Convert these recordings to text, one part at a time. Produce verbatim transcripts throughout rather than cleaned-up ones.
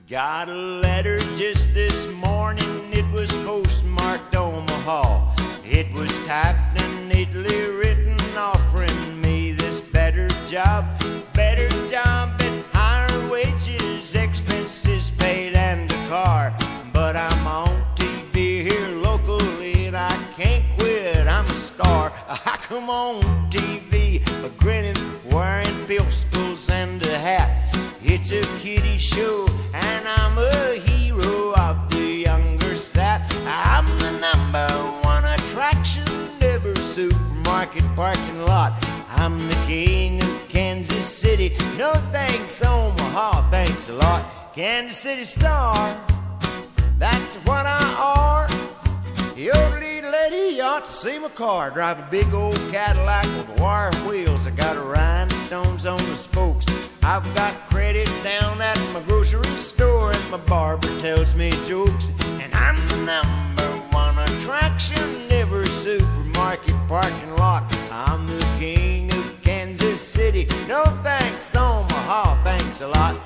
Got a letter just this morning, it was postmarked Omaha. It was typed and neatly written, offering me this better job, better job at higher wages, expenses paid and a car. But I'm on T V here locally and I can't quit, I'm a star. I come on T V, a grinning, wearing pills and a hat. It's a kiddie show and I'm a hero of the younger set. I'm the number one attraction in every supermarket parking lot. I'm the king of Kansas City. No thanks, Omaha, thanks a lot. Kansas City star, that's what I are. Your lead lady, you ought to see my car. Drive a big old Cadillac with wire wheels. I got rhinestones on the spokes. I've got credit down at my grocery store, and my barber tells me jokes. And I'm the number one attraction in every supermarket parking lot. I'm the king of Kansas City. No thanks, Omaha, thanks a lot.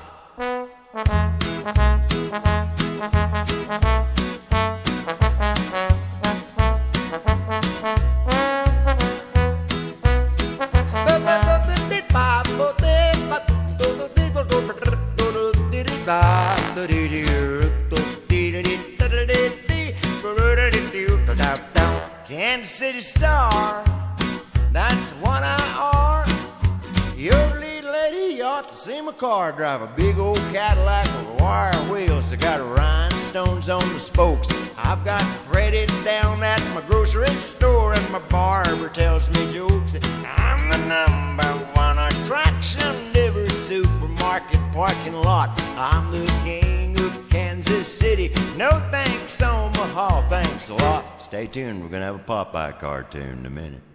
Kansas City star, that's what I are. Your lead lady, you ought to see my car. Drive a big old Cadillac with wire wheels. I got rhinestones on the spokes. I've got credit down at my grocery store, and my barber tells me jokes. I'm the number one attraction in every supermarket parking lot. I'm the king of Kansas City. No thanks, Omaha, thanks a lot. Stay tuned, we're gonna have a Popeye cartoon in a minute.